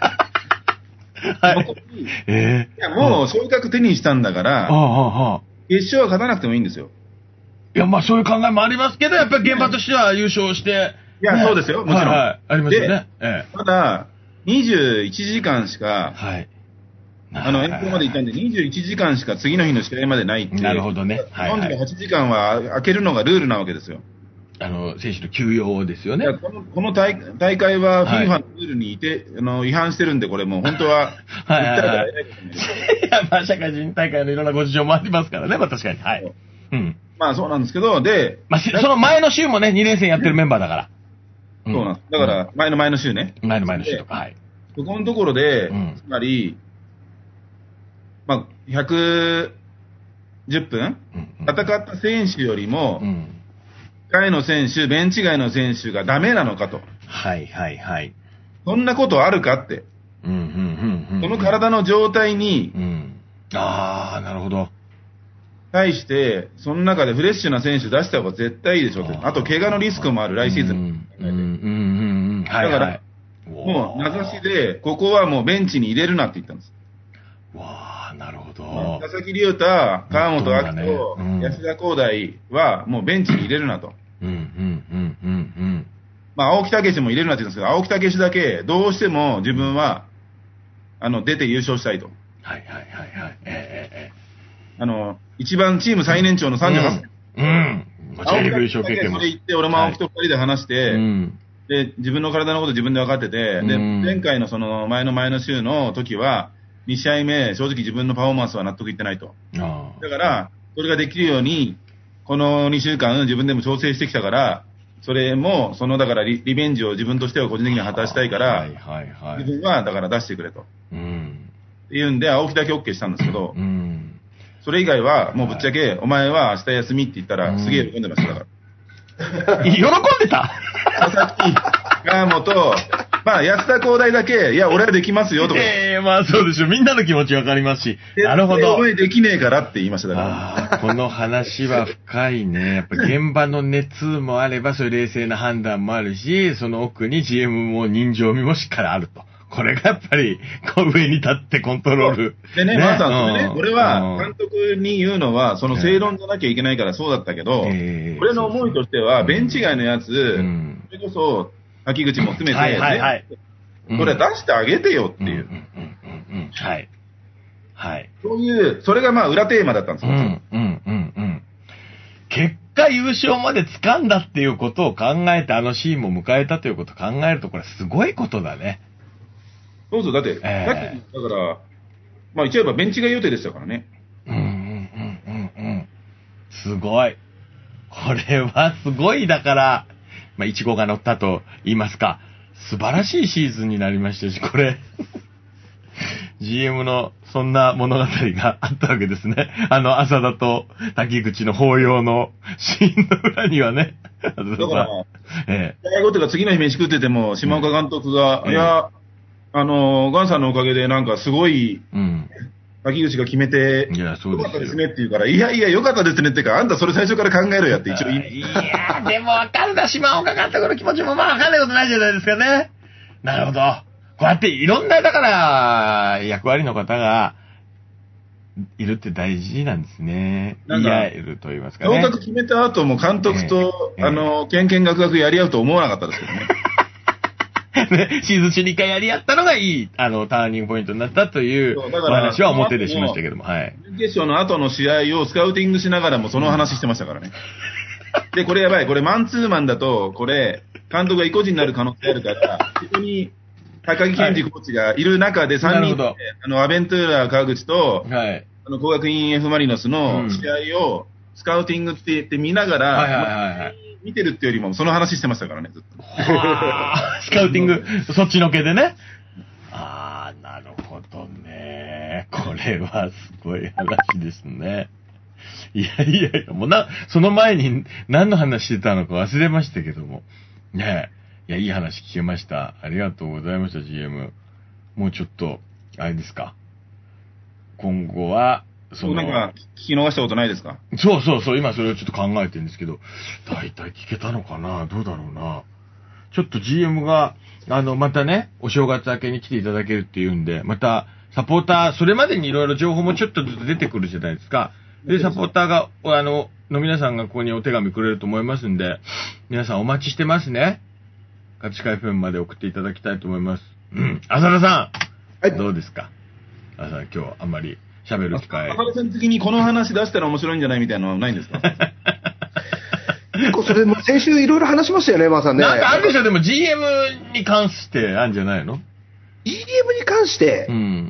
いや、もう、昇格手にしたんだから、決勝は勝たなくてもいいんですよ。 いや、まあ、そういう考えもありますけど、やっぱり現場としては優勝して、 いや、そうですよ、もちろん。 ありますよね。 ただ、21時間しか、遠方まで行ったんで、21時間しか次の日の試合までないって。 なるほどね。 48時間は空けるのがルールなわけですよ。 選手の休養ですよね。 この大会は FIFA のルールに違反してるんで、これもう本当は。 はい。いや、まあ、社会人大会のいろんなご事情もありますからね、まあ確かに。はい。うん。 まあそうなんですけど、で、 まあ、その前の週もね、2連戦やってるメンバーだから。 そうなんです。だから、前の週ね。 前の週とか、はい。 そこのところで、つまり、まあ、110分、戦った選手よりも、外の選手、ベンチ外の選手がダメなのかと。 はいはいはい。 そんなことあるかって。その体の状態に、 ああ、なるほど。 対して、その中でフレッシュな選手出した方が絶対いいでしょって。あと、怪我のリスクもある、来シーズン。だから、もう、名指しで、ここはもうベンチに入れるなって言ったんです。 わあ、なるほど。 佐々木隆太、川本明人、安田光大はもうベンチに入れるなと。まあ、青木武も入れるなって言うんですけど、青木武だけ、どうしても自分は、出て優勝したいと。 はいはいはいはい。 一番チーム最年長の38歳。 青木武だけそれ言って、俺も青木と2人で話して、で、自分の体のこと自分で分かってて、で、前回のその前の週の時は、2試合目、正直自分のパフォーマンスは納得いってないと。だから、それができるように、この2週間自分でも調整してきたから、それも、だからリベンジを自分としては個人的には果たしたいから、自分はだから出してくれと。っていうんで、青木だけ OK したんですけど、それ以外は、もうぶっちゃけ、お前は明日休みって言ったら、すげえ喜んでました、だから。 喜んでた佐々木、川本、まあ、安田光大だけ、いや、俺はできますよとか。 まあそうでしょ。みんなの気持ちわかりますし。なるほど。 俺できねえからって言いましただから。この話は深いね。やっぱ現場の熱もあれば、そういう冷静な判断もあるし、その奥に GM も人情味もしっかりあると。これがやっぱり、上に立ってコントロール。 でね、マーさん、ね、俺は監督に言うのは、その正論じゃなきゃいけないからそうだったけど、俺の思いとしては、ベンチ外のやつ、それこそ、秋口も含めて、これ出してあげてよっていう。 はい。はい。 そういう、それがまあ裏テーマだったんですよ。 結果優勝まで掴んだっていうことを考えて、あのシーンも迎えたということを考えると、これすごいことだね。 そうそう、だって、さっき、だから、まあ言っちゃえばベンチ外予定でしたからね。 すごい。これはすごい、だから、まあ、イチゴが乗ったと言いますか、素晴らしいシーズンになりましたし、これ、GM のそんな物語があったわけですね。浅田と滝口の抱擁のシーンの裏にはね。 だから、試合後とか次の日飯食ってても、島岡監督が、いや、ガンさんのおかげでなんかすごい、滝口が決めて、 いや、そうですよ。 よかったですねって言うから、いやいや、よかったですねっていうか、あんたそれ最初から考えろやって一応言いやでもわかるな、島岡監督の気持ちもまあわかんないことないじゃないですかね。なるほど。こうやっていろんな、だから、役割の方が、いるって大事なんですね。言い合えると言いますかね。 合格決めた後も監督と、ケンケンガクガクやり合うと思わなかったですけどね。 ね、シーズン中に1回やり合ったのがいい、ターニングポイントになったというお話は表でしましたけども、はい。 準決勝の後の試合をスカウティングしながらもその話してましたからね。で、これやばい。これマンツーマンだと、これ、監督が意固地になる可能性あるから、ここに高木健二コーチがいる中で3人で、アベントゥーラ川口と、工学院 F マリノスの試合をスカウティングって言って見ながら、見てるってよりもその話してましたからね、ずっと。 スカウティング、そっちのけでね。なるほどね。これはすごい話ですね。いや、もうその前に何の話してたのか忘れましたけども。ねえ。いや、いい話聞けました。ありがとうございました、GM。もうちょっと、あれですか。今後は、 なんか、聞き逃したことないですか？ そう、今それをちょっと考えてるんですけど、大体聞けたのかな？どうだろうな。ちょっと GM が、またね、お正月明けに来ていただけるっていうんで、また、サポーター、それまでにいろいろ情報もちょっとずつ出てくるじゃないですか。で、サポーターが、の皆さんがここにお手紙くれると思いますんで、皆さんお待ちしてますね。価値観 FM まで送っていただきたいと思います。浅田さん、はい、どうですか？浅田、今日あんまり喋る機会。 浅田さん的にこの話出したら面白いんじゃないみたいなのはないんですか？ 結構それも先週いろいろ話しましたよね、まあさんね。 なんかあるでしょ、でも GM に関してあるんじゃないの？ GM に関して、 うん。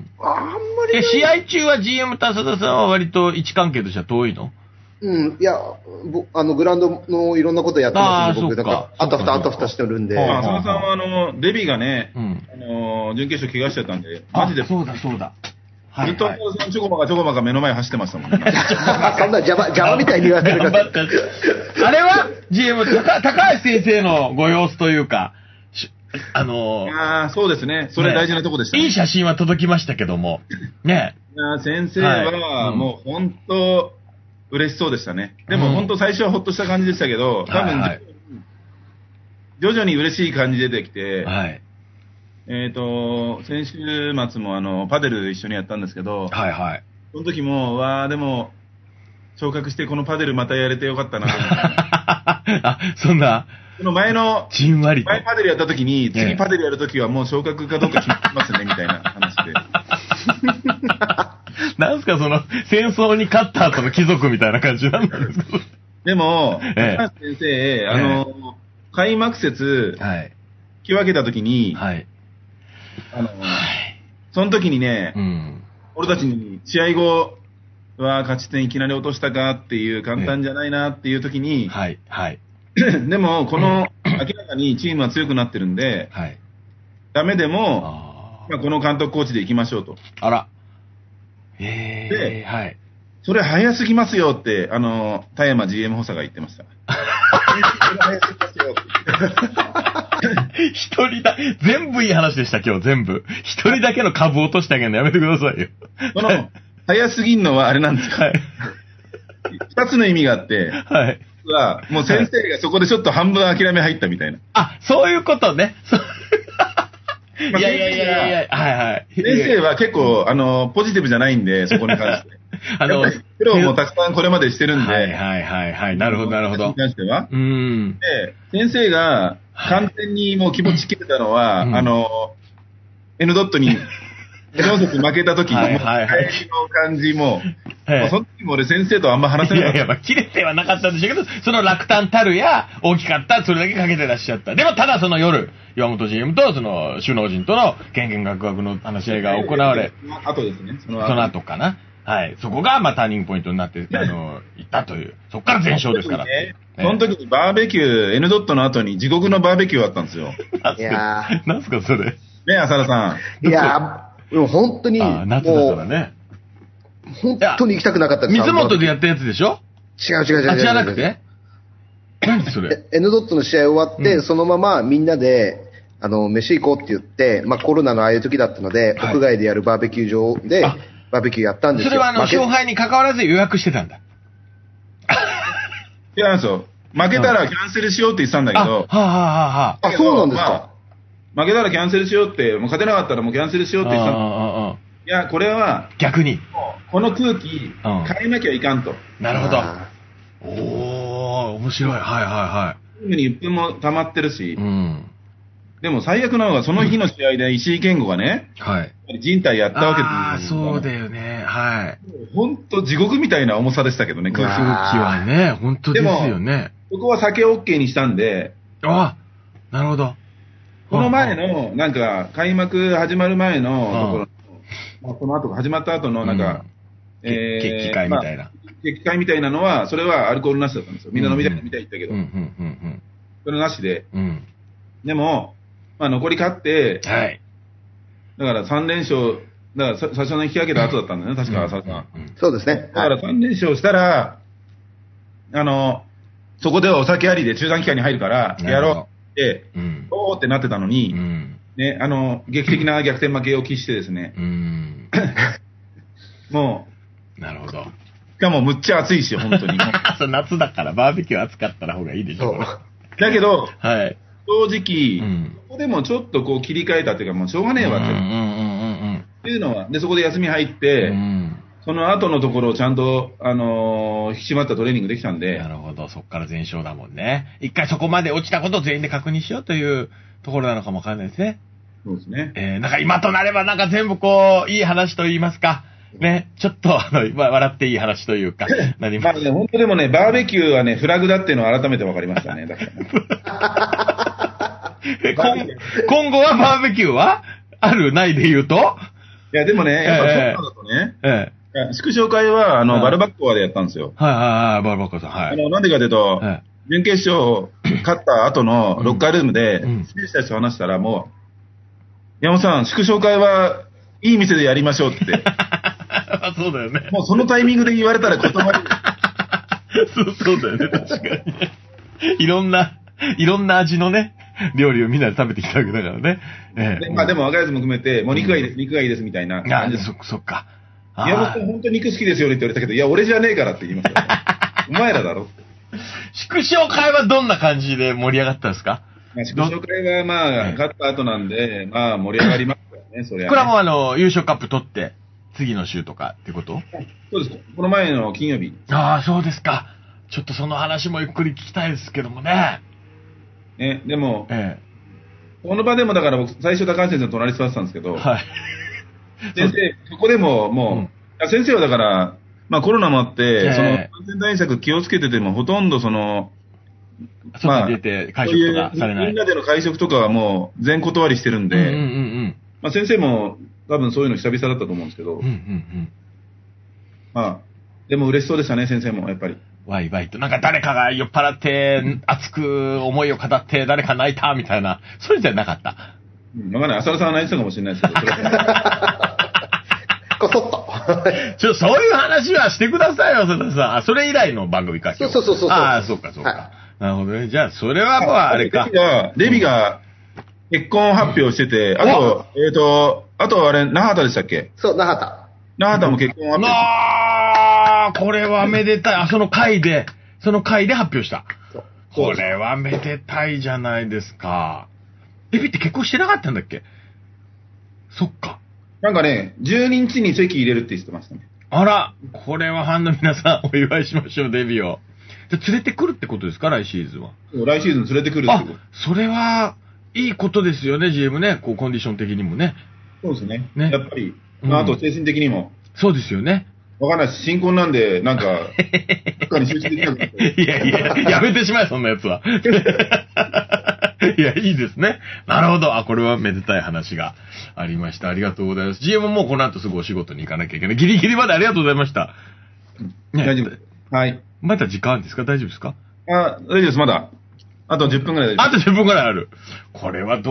あんまり。 試合中は GM と浅田さんは割と位置関係としては遠いの？ うん、いや、グラウンドのいろんなことやってますんで、僕、なんか、あたふたしてるんで。 浅田さんは、デビがね、準決勝怪我しちゃったんで、マジで。 そうだ、そうだ。 ずっと、ちょこまか目の前走ってましたもんね。 そんな邪魔みたいに言われてるから。 あれは GM、高橋先生のご様子というか、 そうですね。それ大事なとこでしたね。 いい写真は届きましたけども。ね。 先生は、もう本当、嬉しそうでしたね。でも本当最初はほっとした感じでしたけど、多分、徐々に嬉しい感じ出てきて、先週末もパデル一緒にやったんですけど、その時も、でも、昇格してこのパデルまたやれてよかったなと思って。 あ、そんな。 その前の、 じんわりと。 前パデルやった時に、次パデルやる時はもう昇格かどうか決まってますね、みたいな話で。 なんすか、その、戦争に勝った後の貴族みたいな感じなんですか？ でも、高橋先生、開幕節、引き分けた時に、その時にね、俺たちに試合後は勝ち点いきなり落としたかっていう簡単じゃないなっていう時に、でも、明らかにチームは強くなってるんで、ダメでも、この監督コーチで行きましょうと。 あら。 で、それ早すぎますよって、田山 GM 補佐が言ってました。 一人だ、全部いい話でした、今日全部。一人だけの株落としてあげるのやめてくださいよ。 この、早すぎんのはあれなんですよ。二つの意味があって、もう先生がそこでちょっと半分諦め入ったみたいな。 あ、そういうことね。いや、 先生は結構、ポジティブじゃないんで、そこに関して。プロもたくさんこれまでしてるんで。 なるほど、なるほど。 に関しては。で、先生が完全にもう気持ち切れたのは、N ドットに、N ドットに負けた時の、の感じも、その時も俺先生とあんま話せなかった。 いや、切れてはなかったんでしょうけど、その落胆たるや、大きかった、それだけかけてらっしゃった。でも、ただその夜、岩本 GM と、その、首脳陣との、けんけんがくがくの話し合いが行われ、 あとですね。 その後かな。そこが、ターニングポイントになって、いったという。そこから全勝ですから。 その時にバーベキュー、N ドットの後に地獄のバーベキューあったんですよ。 なんすか、それ。 ね、浅田さん。いやでも本当に、 夏だからね。 本当に行きたくなかったです。 水本でやったやつでしょ？ 違う。じゃなくて？何それ？ N ドットの試合終わって、そのままみんなで、飯行こうって言って、コロナのああいう時だったので、屋外でやるバーベキュー場で、バーベキューやったんですよ。 それは勝敗に関わらず予約してたんだ。 違うんですよ。負けたらキャンセルしようって言ってたんだけど。 そうなんですか。 負けたらキャンセルしようって、もう勝てなかったらもうキャンセルしようって言ってたんです。いや、これは、 逆に。 この空気、変えなきゃいかんと。 なるほど。面白い。 チームに1分も溜まってるし、でも最悪なのが、その日の試合で石井健吾がね、人体やったわけですよ。そうだよね。 本当地獄みたいな重さでしたけどね、 空気はね、本当ですよね。 そこは酒 OK にしたんで、 なるほど。 この前の、なんか、開幕始まる前のところ、この後、始まった後の、なんか、 決起会みたいな。 決起会みたいなのは、それはアルコールなしだったんですよ。みんな飲みたい言ったけど。それなしで。でも、残り勝って、だから3連勝、だから最初の引き分けた後だったんだよね、確か、浅田さん。 そうですね。 だから3連勝したら、そこではお酒ありで中断期間に入るから、やろうって、おーってなってたのに、ね、劇的な逆転負けを喫してですね、もう、なるほど。 しかもむっちゃ暑いし、本当に。 夏だからバーベキュー暑かったら方がいいでしょ。 だけど、正直、ここでもちょっとこう切り替えたっていうか、もうしょうがねえわっていうのは、で、そこで休み入って、その後のところをちゃんと、引き締まったトレーニングできたんで。 なるほど、そっから全勝だもんね。一回そこまで落ちたことを全員で確認しようというところなのかもわかんないですね。 そうですね。 なんか今となればなんか全部こう、いい話と言いますか、 ね、ちょっと笑っていい話というか、何も。 まあね、本当でもね、バーベキューはね、フラグだっていうのを改めて分かりましたね、だからね。今後はバーベキューはあるないで言うといや、でもね、やっぱ今度だとね、祝勝会は、バルバッコアでやったんですよ。 はいはいはい、バルバッコアさん。はい。 なんでかというと、準決勝勝った後のロッカールームで、選手たちと話したら、もう、山本さん、祝勝会はいい店でやりましょうって。 そうだよね。 もうそのタイミングで言われたら断る。 そうだよね、確かに。いろんな味のね、料理をみんなで食べてきたわけだからね。 でも若いやつも含めて、もう肉がいいです、肉がいいですみたいな感じで。 そっか。 山本さん本当に肉好きですよねって言われたけど、いや、俺じゃねえからって言いますよ。お前らだろって。 祝勝会はどんな感じで盛り上がったんですか？ 祝勝会は勝った後なんで、盛り上がりますよね、それは、ね。 これはもう優勝カップ取って、次の週とかってこと？ そうです。この前の金曜日。 ああ、そうですか。ちょっとその話もゆっくり聞きたいですけどもね。 でも、この場でもだから僕、最初高橋先生の隣座ってたんですけど、はい。先生、そこでももう、先生はだから、コロナもあって、その感染対策気をつけてても、ほとんど外出て会食とかされない。 みんなでの会食とかはもう全断りしてるんで、先生も多分そういうの久々だったと思うんですけど、でも嬉しそうでしたね、先生も、やっぱり。 ワイワイと、なんか誰かが酔っ払って、熱く思いを語って、誰か泣いた、みたいな、それじゃなかった。 わかんない。浅田さんは泣いてたかもしれないですけど、それこそっと。 そういう話はしてくださいよ、浅田さん。それ以来の番組か。 そう。 ああ、そうか。なるほどね。じゃあ、それはもうあれか。 レビが結婚発表してて、あとあれ、那覇田でしたっけ？ そう、那覇田。 那覇田も結婚発表してこれはめでたい。その回で発表した。これはめでたいじゃないですか。レビって結婚してなかったんだっけ？そっか。 なんかね、12日に籍入れるって言ってましたね。 あら、これはファンの皆さんお祝いしましょう、デビューを。じゃ連れてくるってことですか、来シーズンは。 来シーズン連れてくるってこと。 それはいいことですよね、GM ね。コンディション的にもね。 そうですね。やっぱり、あと精神的にも。 そうですよね。 わかんないです。新婚なんで、なんか、どっかに集中できなくなって。 いや、やめてしまえ、そんなやつは。いや、いいですね。なるほど。これはめでたい話がありました。ありがとうございます。GM もこの後すぐお仕事に行かなきゃいけない。ギリギリまでありがとうございました。 大丈夫。はい。 まだ時間あるんですか？大丈夫ですか？ 大丈夫です、まだ。あと10分ぐらいあと10分ぐらいある。これは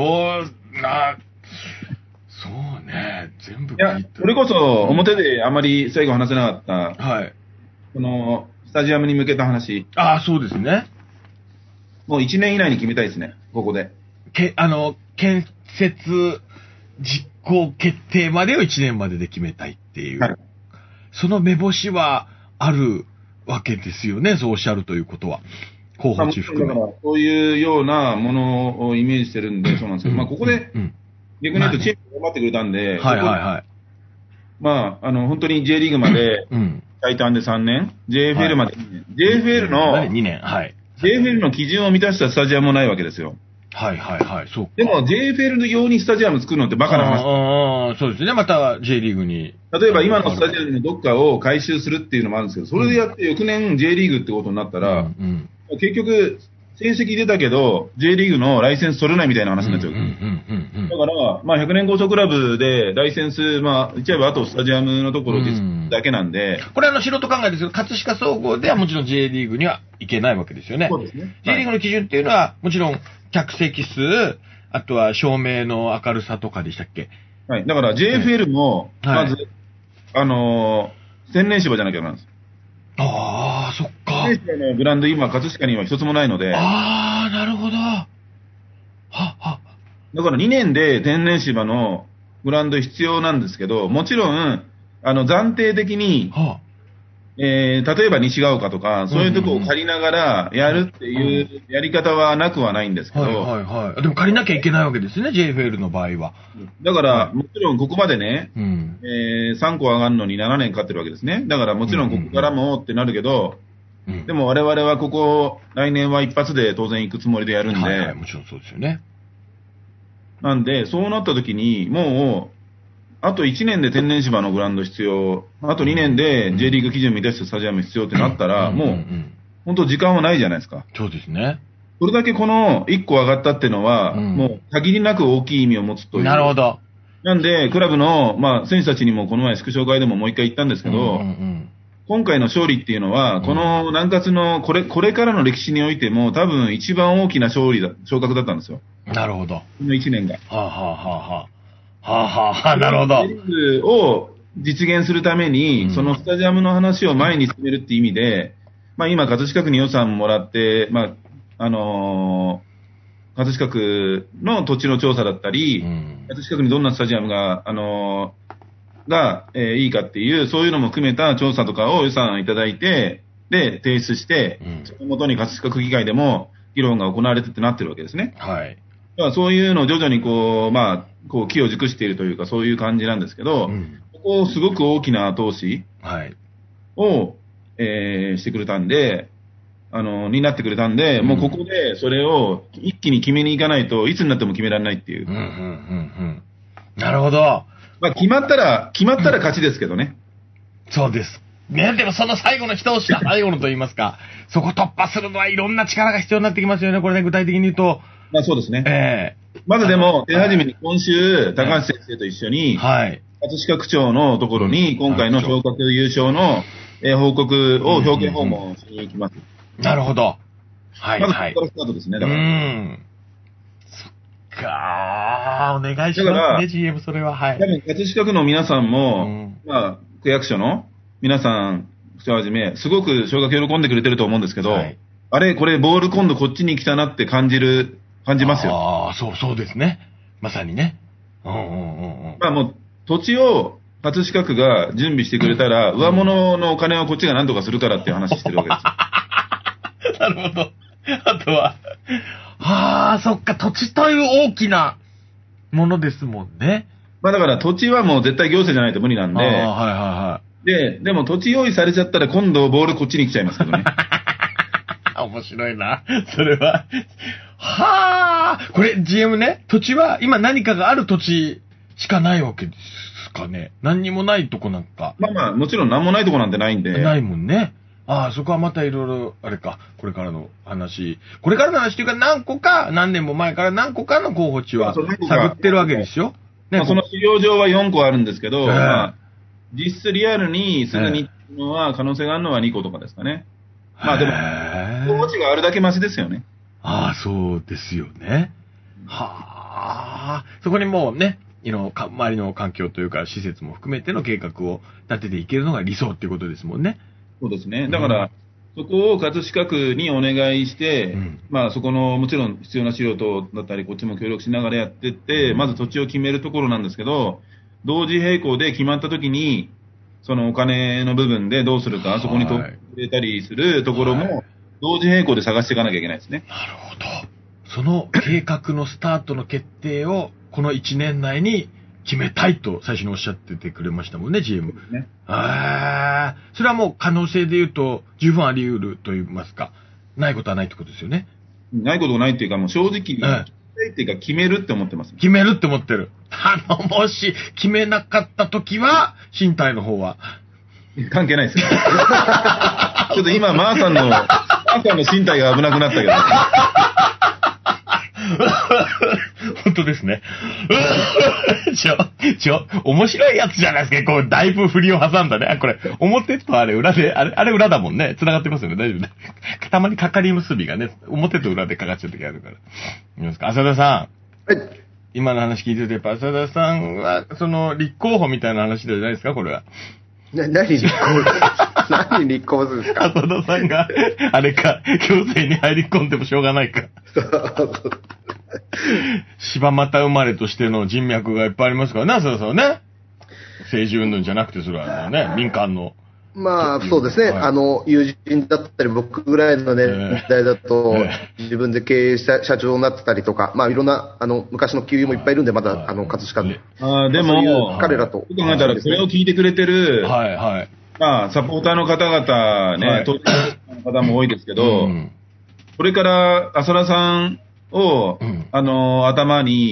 そうね、全部聞いた。 いや、それこそ表であまり最後話せなかった、 はい。 この、スタジアムに向けた話。 そうですね。 もう1年以内に決めたいですね、ここで。 建設実行決定までを1年までで決めたいっていう。はい。その目星はあるわけですよね、そうおっしゃるということは。候補地含め。 そういうようなものをイメージしてるんで、そうなんですけど、ここで、逆に言うとチームが頑張ってくれたんで、本当に J リーグまで、最短で3年、JFL まで2年。JFL の、 2年、はい。 JFL の基準を満たしたスタジアムもないわけですよ。 そうか。 でも JFL 用にスタジアム作るのってバカな話。 そうですね。また J リーグに。 例えば今のスタジアムのどっかを改修するっていうのもあるんですけど、それでやって翌年 J リーグってことになったら、結局、成績出たけど、J リーグのライセンス取れないみたいな話になっちゃう。だから、100年ゴーストクラブでライセンス、言っちゃえばあとスタジアムのところだけなんで。 これ素人考えですけど、葛飾総合ではもちろん J リーグにはいけないわけですよね。 そうですね。 J リーグの基準っていうのは、もちろん客席数、あとは照明の明るさとかでしたっけ？ はい。だから JFL も、まず、千年芝じゃなきゃなんです。 そっか。 千年芝のグラウンド今、葛飾には一つもないので。 なるほど。だから2年で天然芝のグラウンド必要なんですけど、もちろん、暫定的に、例えば西ヶ丘とか、そういうとこを借りながらやるっていうやり方はなくはないんですけど。 でも借りなきゃいけないわけですね、JFL の場合は。 だから、もちろんここまでね、3個上がるのに7年かかってるわけですね。だからもちろんここからもってなるけど、でも我々はここ、来年は一発で当然行くつもりでやるんで。 もちろんそうですよね。 なんで、そうなった時に、もう、 あと1年で天然芝のグラウンド必要、あと2年で J リーグ基準満たしたスタジアム必要ってなったら、もう、本当時間はないじゃないですか。 そうですね。 それだけこの1個上がったっていうのは、もう限りなく大きい意味を持つという。 なるほど。 なんで、クラブの、選手たちにもこの前祝勝会でももう一回言ったんですけど、今回の勝利っていうのは、この南葛のこれからの歴史においても、多分一番大きな昇格だったんですよ。 なるほど。 この1年が。 なるほど。 を実現するために、そのスタジアムの話を前に進めるっていう意味で、今、葛飾区に予算もらって、葛飾区の土地の調査だったり、葛飾区にどんなスタジアムが、いいかっていう、そういうのも含めた調査とかを予算いただいて、で、提出して、そのもとに葛飾区議会でも議論が行われてってなってるわけですね。 はい。 だからそういうのを徐々に木を熟しているというか、そういう感じなんですけど、ここをすごく大きな後押しを、してくれたんで、になってくれたんで、もうここでそれを一気に決めに行かないといつになっても決められないっていう。 なるほど。 決まったら勝ちですけどね。 そうです。ね、でもその最後の一押しが最後のと言いますか、そこ突破するのはいろんな力が必要になってきますよね、これね、具体的に言うと。 そうですね。まずでも、手始めに今週、高橋先生と一緒に、葛飾区長のところに、今回の昇格優勝の報告を表敬訪問しに行きます。 なるほど。 まずここからスタートですね、だから。 そっかー、お願いしますね、GM、それは。 多分、葛飾区の皆さんも、区役所の皆さん、区長はじめ、すごく昇格喜んでくれてると思うんですけど、あれ、これ、ボール今度こっちに来たなって感じますよ。 そうですね。まさにね。 もう、土地を葛飾区が準備してくれたら、上物のお金はこっちが何とかするからっていう話してるわけですよ。なるほど。あとは、そっか、土地という大きなものですもんね。 だから土地はもう絶対行政じゃないと無理なんで、でも土地用意されちゃったら今度ボールこっちに来ちゃいますけどね。 面白いな。それは。これ GM ね、土地は今何かがある土地しかないわけですかね。何にもないとこなんか。 もちろん何もないとこなんてないんで。 ないもんね。そこはまたいろいろ、あれか、これからの話というか何年も前から何個かの候補地は探ってるわけですよ。 その資料上は4個あるんですけど、実質リアルにすぐに可能性があるのは2個とかですかね。でも、候補地があるだけマシですよね。 そうですよね。そこにもうね、周りの環境というか施設も含めての計画を立てていけるのが理想っていうことですもんね。 そうですね。だから、そこを葛飾区にお願いして、そこのもちろん必要な資料等だったり、こっちも協力しながらやってって、まず土地を決めるところなんですけど、同時並行で決まったときに、そのお金の部分でどうするか、そこに取れたりするところも、同時並行で探していかなきゃいけないですね。 なるほど。その計画のスタートの決定を、この1年内に決めたいと最初におっしゃっててくれましたもんね、GM。それはもう可能性で言うと、十分あり得ると言いますか、ないことはないってことですよね。 ないことはないっていうか、もう正直に、っていうか決めるって思ってます、ね。 決めるって思ってる。もし決めなかったときは、身体の方は。 関係ないですよ。ちょっと今、マーさんの身体が危なくなったけど。 本当ですね。面白いやつじゃないですか。こう、だいぶ振りを挟んだね。これ、表とあれ裏で、あれ裏だもんね。繋がってますよね。大丈夫ね。たまにかかり結びがね、表と裏でかかっちゃう時あるから。いきますか。浅田さん。今の話聞いてて、やっぱ浅田さんは、立候補みたいな話じゃないですか、これは。 何立候補するんですか？ 浅田さんが、あれか、行政に入り込んでもしょうがないか。柴又生まれとしての人脈がいっぱいありますからね、浅田さんはね。政治云々じゃなくて、それはね、民間の。 そうですね、友人だったり、僕ぐらいの年代だと、自分で経営した社長になってたりとか、いろんな、昔の給油もいっぱいいるんで、まだ、葛飾で。 でも、 彼らと。 考えたら、それを聞いてくれてる、サポーターの方々ね、当然の方も多いですけど、これから浅田さんを、頭に、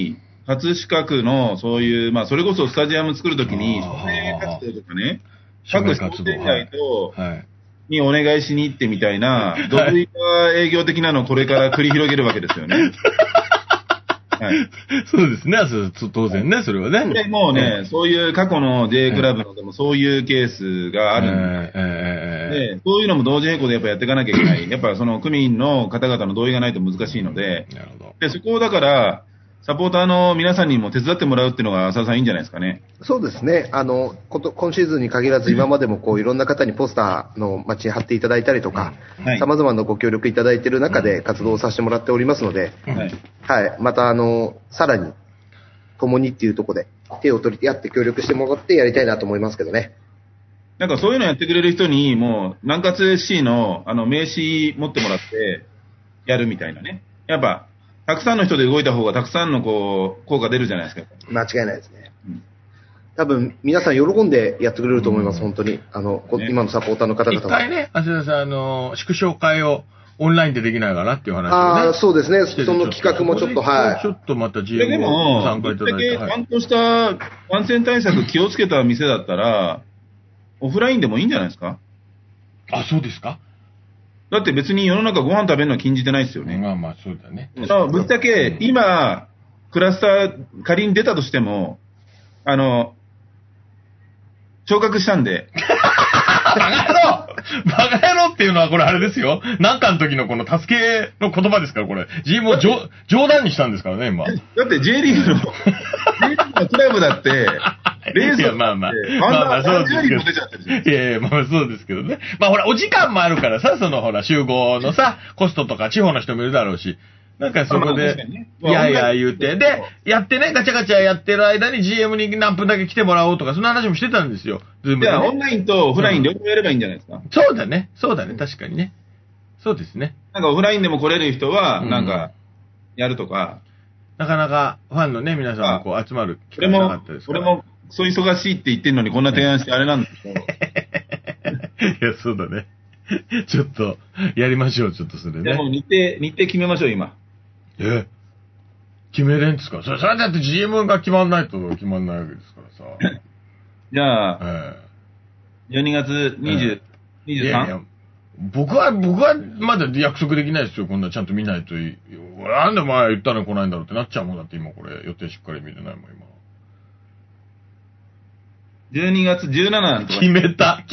葛飾区の、そういう、まあ、それこそスタジアム作るときに、署名活動とかね、各商店街と、にお願いしに行ってみたいな、独立営業的なのをこれから繰り広げるわけですよね。 はい、そうですね。当然ね、それはね。 で、もうね、そういう過去の J クラブのでもそういうケースがあるんで、そういうのも同時並行でやっぱやっていかなきゃいけない。やっぱその区民の方々の同意がないと難しいので、なるほど。で、そこをだから、サポーターの皆さんにも手伝ってもらうっていうのが、浅田さんいいんじゃないですかね。 そうですね。今シーズンに限らず、今までもこう、いろんな方にポスターの街に貼っていただいたりとか、様々なご協力いただいている中で活動をさせてもらっておりますので、はい。また、さらに、共にっていうところで、手を取り合って協力してもらってやりたいなと思いますけどね。 なんかそういうのやってくれる人に、もう、南葛 SC の、名刺持ってもらって、やるみたいなね。やっぱ、たくさんの人で動いた方がたくさんの効果出るじゃないですか。 間違いないですね。多分、皆さん喜んでやってくれると思います、本当に。今のサポーターの方々は。 一回ね、浅田さん、祝勝会をオンラインでできないかなっていう話をね。 そうですね。その企画もちょっと、はい。 ちょっとまた GM を参加いただいて。 でも、ちゃんとした感染対策気をつけた店だったら、オフラインでもいいんじゃないですか？ あ、そうですか？ だって別に世の中ご飯食べるのは禁じてないですよね。 まあまあそうだね。 ぶっちゃけ、今、クラスター仮に出たとしても、昇格したんで。 バカ野郎っていうのはこれあれですよ。なんかの時のこの助けの言葉ですから、これ。GM を冗談にしたんですからね、今。だって J リーグのクラブだって、レースいや、まあまあ、そうですけど。いやいや、まあそうですけどね。まあほら、お時間もあるからさ、ほら、集合のさ、コストとか地方の人もいるだろうし。なんかそこで、いやいや言うて、で、やってね、ガチャガチャやってる間に GM に何分だけ来てもらおうとか、そんな話もしてたんですよ。 じゃあ、オンラインとオフライン両方やればいいんじゃないですか。 そうだね、確かにね。そうですね。 なんかオフラインでも来れる人は、なんか、やるとか。 なかなかファンのね、皆さんもこう集まる機会なかったですから。 俺も、そう忙しいって言ってんのにこんな提案してあれなんですけど。いや、そうだね。ちょっと、やりましょう、ちょっとそれね。 でも日程決めましょう、今。 決めれんですか？それだって GM が決まんないと決まんないわけですからさ。 じゃあ、12月23？ 僕はまだ約束できないですよ。こんなちゃんと見ないといい。なんで前言ったの来ないんだろうってなっちゃうもんだって今これ予定しっかり見てないもん今。12月17とか。 決めた。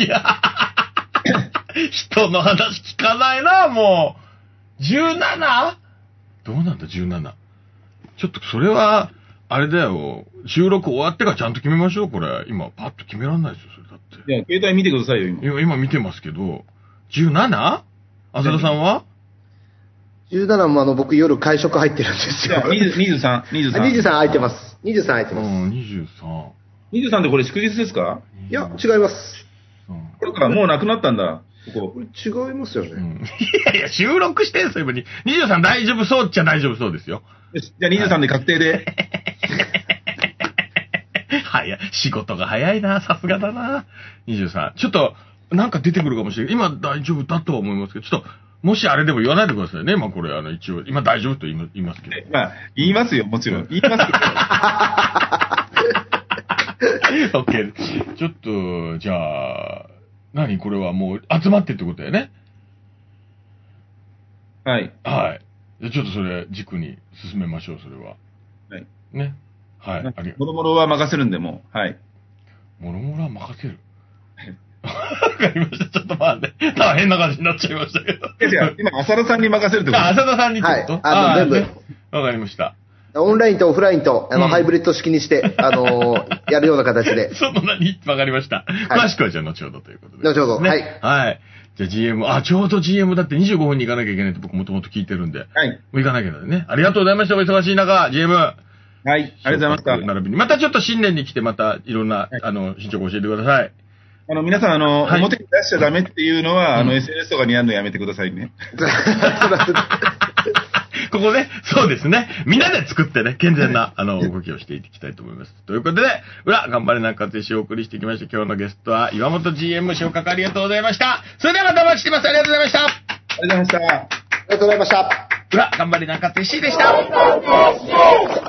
人の話聞かないな、もう。17？ どうなんだ、17。ちょっとそれは、あれだよ。収録終わってからちゃんと決めましょう、これ。今、パッと決めらんないですよ、それだって。 いや、携帯見てくださいよ、 今。今見てますけど、17？ 浅田さんは？ 17 も僕夜会食入ってるんですよ。 23。 23空いてます。23空いてます。 23。 23ってこれ祝日ですか？ いや、違います。 これからもうなくなったんだ。 これ違いますよね。 いや、収録してんすよ、今に。23大丈夫そうっちゃ大丈夫そうですよ。 よし、じゃあ23で確定で。 仕事が早いな、さすがだな。23。ちょっと、なんか出てくるかもしれない。今大丈夫だとは思いますけど、ちょっと、もしあれでも言わないでくださいね。まあこれ、一応、今大丈夫と言いますけど。 まあ、言いますよ、もちろん。言いますけど。 OK。ちょっと、じゃあ、何これはもう集まってってことだよね。 はい。 はい。じゃあちょっとそれ軸に進めましょう、それは。 はい。 ね。はい。 もろもろは任せるんで、もう。はい。 もろもろは任せる。わかりました。ちょっとまあね、大変な感じになっちゃいましたけど。 今、浅田さんに任せるってこと？ 浅田さんにってこと？ はい。全部。 わかりました。 オンラインとオフラインと、ハイブリッド式にして、やるような形で。 そんなにわかりました。詳しくはじゃあ後ほどということで。 後ほど。はい。 はい。じゃあ GM、ちょうど GM だって25分に行かなきゃいけないって僕もともと聞いてるんで。 はい。 もう行かなきゃだね。ありがとうございました。お忙しい中、GM。 はい。ありがとうございました。 並びに。またちょっと新年に来て、またいろんな、進捗を教えてください。 皆さん、表に出しちゃダメっていうのは、SNS とかにやるのやめてくださいね。 ここね、そうですね。みんなで作ってね、健全な、動きをしていきたいと思います。ということで、頑張れなんかと一緒お送りしてきました。今日のゲストは、岩本 GM 昇格ありがとうございました。それではまたお待ちしてます。ありがとうございました。 ありがとうございました。 ありがとうございました。 頑張れなんかと一緒でした。